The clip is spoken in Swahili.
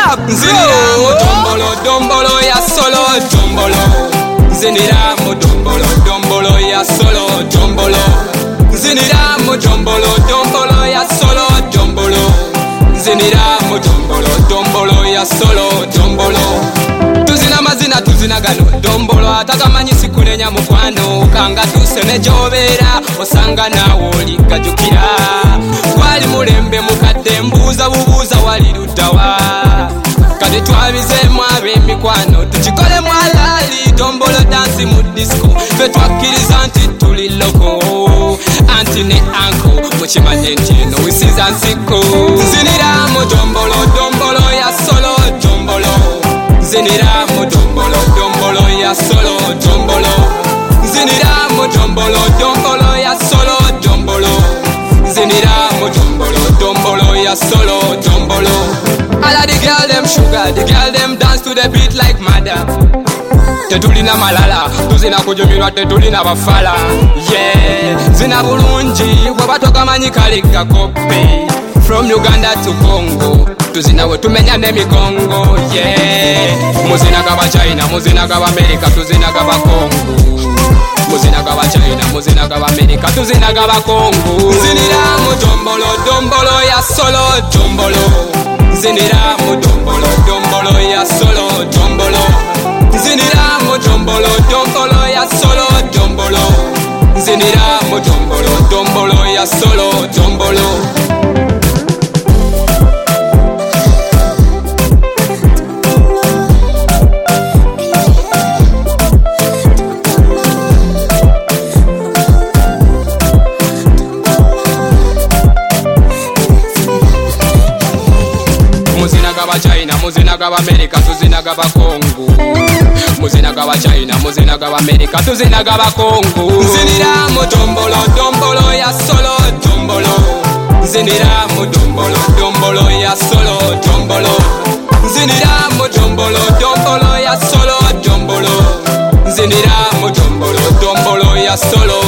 up, Ziniramo dombolo, dombolo ya solo, dombolo. Ziniramo dombolo, dombolo ya solo, dombolo. Ziniramo dombolo, dombolo ya solo, dombolo. Ziniramo dombolo, dombolo ya solo, dombolo. Tuzina mazina tuzina gano dombolo atakamanyi sikunenya mukwano kanga tusene jobera osanga nawo likajukira wali mulembe mukadde mbuuza bubuuza wali ludawa kati twabizemu ab'emikwano tukikole mwalali dombolo dansi mu disco fe twakkiriza nti tuli loko anti ne anko mukimanye nti eno wisiza nsiko ziniramo dombolo dombolo ya solo dombolo ziniramo dombolo dombolo ya solo dombolo ziniramo dombolo dombolo ya solo dombolo ziniramo dombolo dombolo ya solo dombolo. All of the girl them sugar, the girl them dance to the beat like madam. Tetulina malala, tuzina kujumirwa tetulina bafala. Yeah, zina bulungi, wabatoka manyi kaliga kope. From Uganda to Congo, tuzina we tumenya nemigongo. Yeah, muzina gaba China, muzina gaba America, tuzina gaba Congo. Muzina gaba China, muzina gaba America, tuzina gaba Congo. Ziniramo dombolo, dombolo ya solo, dombolo. Ziniramo dombolo, dombolo ya solo, dombolo. Ziniramo dombolo, dombolo ya solo, dombolo. Ziniramo dombolo, dombolo ya solo, dombolo. Muzina gaba China, muzina gaba America, tuzina gaba Congo. Muzina gaba China, muzina gaba America, tuzina gaba Congo. Ziniramo dombolo, dombolo ya solo, dombolo. Ziniramo dombolo, dombolo ya solo, dombolo. Ziniramo dombolo, dombolo ya solo, dombolo. Ziniramo dombolo, dombolo ya solo.